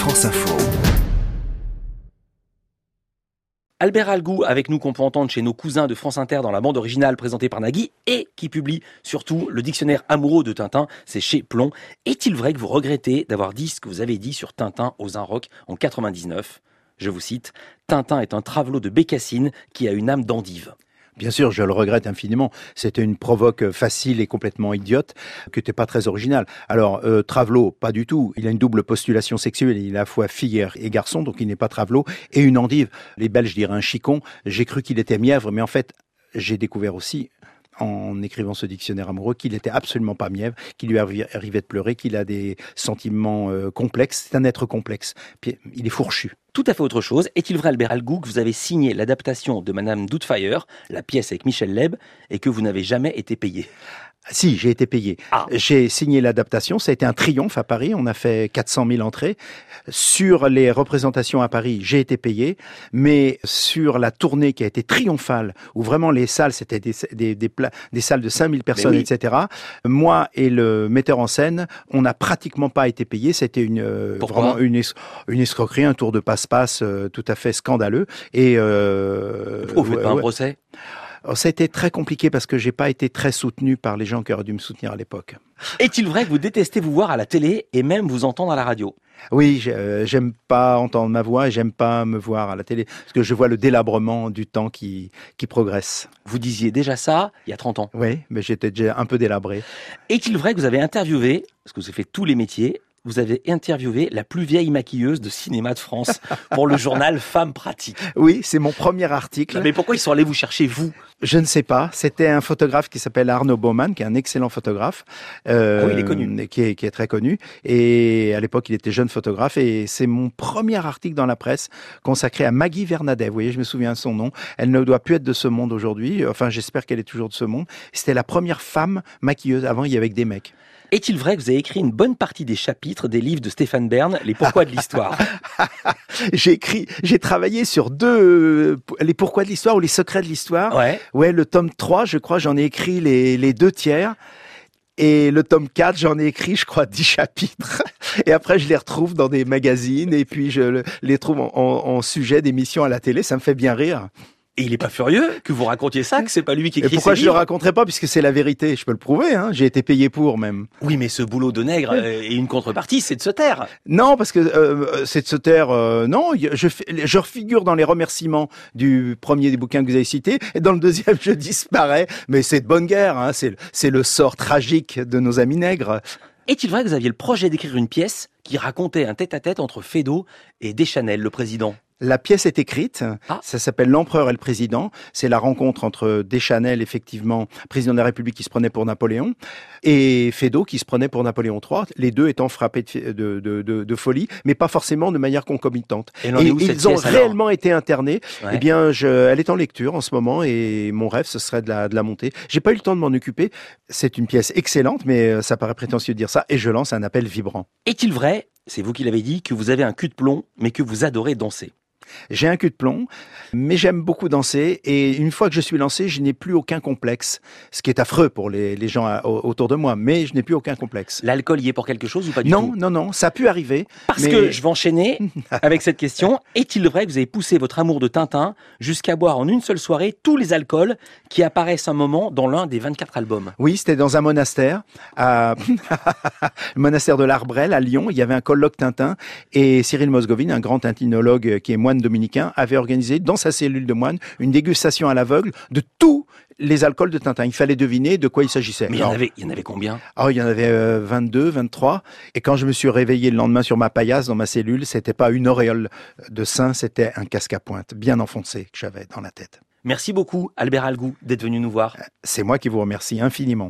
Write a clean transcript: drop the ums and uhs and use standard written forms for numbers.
France Info. Albert Algou avec nous qu'on peut entendre chez nos cousins de France Inter dans la bande originale présentée par Nagui et qui publie surtout le dictionnaire amoureux de Tintin, c'est chez Plomb. Est-il vrai que vous regrettez d'avoir dit ce que vous avez dit sur Tintin aux Inrocks en 99 ? Je vous cite, Tintin est un travelot de bécassine qui a une âme d'endive. Bien sûr, je le regrette infiniment. C'était une provoque facile et complètement idiote, qui n'était pas très originale. Alors, travelot, pas du tout. Il a une double postulation sexuelle. Il est à la fois fille et garçon, donc il n'est pas travelot. Et une endive. Les Belges diraient un chicon. J'ai cru qu'il était mièvre, mais en fait, j'ai découvert aussi, en écrivant ce dictionnaire amoureux, qu'il n'était absolument pas mièvre, qu'il lui arrivait de pleurer, qu'il a des sentiments complexes. C'est un être complexe. Puis, il est fourchu. Tout à fait autre chose. Est-il vrai, Albert Algou, que vous avez signé l'adaptation de Madame Doubtfire, la pièce avec Michel Leb, et que vous n'avez jamais été payé ? Si, j'ai été payé. J'ai signé l'adaptation, ça a été un triomphe à Paris, on a fait 400 000 entrées. Sur les représentations à Paris, j'ai été payé, mais sur la tournée qui a été triomphale, où vraiment les salles, c'était des salles de 5000 personnes, oui, etc. Moi et le metteur en scène, on n'a pratiquement pas été payé, c'était vraiment une escroquerie, un tour de passe-passe tout à fait scandaleux. Et vous faites pas un procès ? Ça a été très compliqué parce que j'ai pas été très soutenu par les gens qui auraient dû me soutenir à l'époque. Est-il vrai que vous détestez vous voir à la télé et même vous entendre à la radio ? Oui, j'aime pas entendre ma voix et j'aime pas me voir à la télé parce que je vois le délabrement du temps qui progresse. Vous disiez déjà ça il y a 30 ans. Oui, mais j'étais déjà un peu délabré. Est-il vrai que vous avez interviewé, parce que vous avez fait tous les métiers, vous avez interviewé la plus vieille maquilleuse de cinéma de France pour le journal Femmes Pratiques. Oui, c'est mon premier article. Mais pourquoi ils sont allés vous chercher, vous ? Je ne sais pas. C'était un photographe qui s'appelle Arnaud Baumann, qui est un excellent photographe. Oui, il est connu. Qui est très connu. Et à l'époque, il était jeune photographe. Et c'est mon premier article dans la presse consacré à Maggie Vernadet. Vous voyez, je me souviens de son nom. Elle ne doit plus être de ce monde aujourd'hui. Enfin, j'espère qu'elle est toujours de ce monde. C'était la première femme maquilleuse. Avant, il y avait que des mecs. Est-il vrai que vous avez écrit une bonne partie des chapitres des livres de Stéphane Bern, Les Pourquoi de l'Histoire ? J'ai travaillé sur les Pourquoi de l'Histoire ou les Secrets de l'Histoire. Ouais, le tome 3, je crois, j'en ai écrit les 2 tiers. Et le tome 4, j'en ai écrit, je crois, 10 chapitres. Et après, je les retrouve dans des magazines et puis je les trouve en sujet d'émissions à la télé. Ça me fait bien rire. Et il est pas furieux que vous racontiez ça, que c'est pas lui qui écrit ses livres ? Et pourquoi je le raconterais pas, puisque c'est la vérité. Je peux le prouver, hein. J'ai été payé pour, même. Oui, mais ce boulot de nègre et une contrepartie, c'est de se taire. Non, parce que c'est de se taire. Non, je refigure dans les remerciements du premier des bouquins que vous avez cité, et dans le deuxième, je disparais. Mais c'est de bonne guerre, hein. C'est le sort tragique de nos amis nègres. Est-il vrai que vous aviez le projet d'écrire une pièce qui racontait un tête-à-tête entre Feydeau et Deschanel, le président ? La pièce est écrite, ça s'appelle L'Empereur et le Président. C'est la rencontre entre Deschanel, effectivement, président de la République qui se prenait pour Napoléon, et Feydeau qui se prenait pour Napoléon III, les deux étant frappés de folie, mais pas forcément de manière concomitante. Et ils ont réellement été internés. Ouais. Eh bien, elle est en lecture en ce moment et mon rêve, ce serait de la monter. J'ai pas eu le temps de m'en occuper. C'est une pièce excellente, mais ça paraît prétentieux de dire ça, et je lance un appel vibrant. Est-il vrai, c'est vous qui l'avez dit, que vous avez un cul de plomb, mais que vous adorez danser ? J'ai un cul de plomb, mais j'aime beaucoup danser et une fois que je suis lancé, je n'ai plus aucun complexe, ce qui est affreux pour les gens autour de moi, mais je n'ai plus aucun complexe. L'alcool y est pour quelque chose ou pas du tout ? Non, ça a pu arriver. Parce que je vais enchaîner avec cette question. Est-il vrai que vous avez poussé votre amour de Tintin jusqu'à boire en une seule soirée tous les alcools qui apparaissent un moment dans l'un des 24 albums ? Oui, c'était dans un monastère, le monastère de l'Arbrel à Lyon. Il y avait un colloque Tintin et Cyril Mosgovine, un grand tintinologue qui est moine dominicain, avait organisé dans sa cellule de moine une dégustation à l'aveugle de tous les alcools de Tintin. Il fallait deviner de quoi il s'agissait. Mais il y en avait combien ? Il y en avait 22, 23. Et quand je me suis réveillé le lendemain sur ma paillasse dans ma cellule, c'était pas une auréole de sein, c'était un casque à pointe bien enfoncé que j'avais dans la tête. Merci beaucoup, Albert Algou, d'être venu nous voir. C'est moi qui vous remercie infiniment.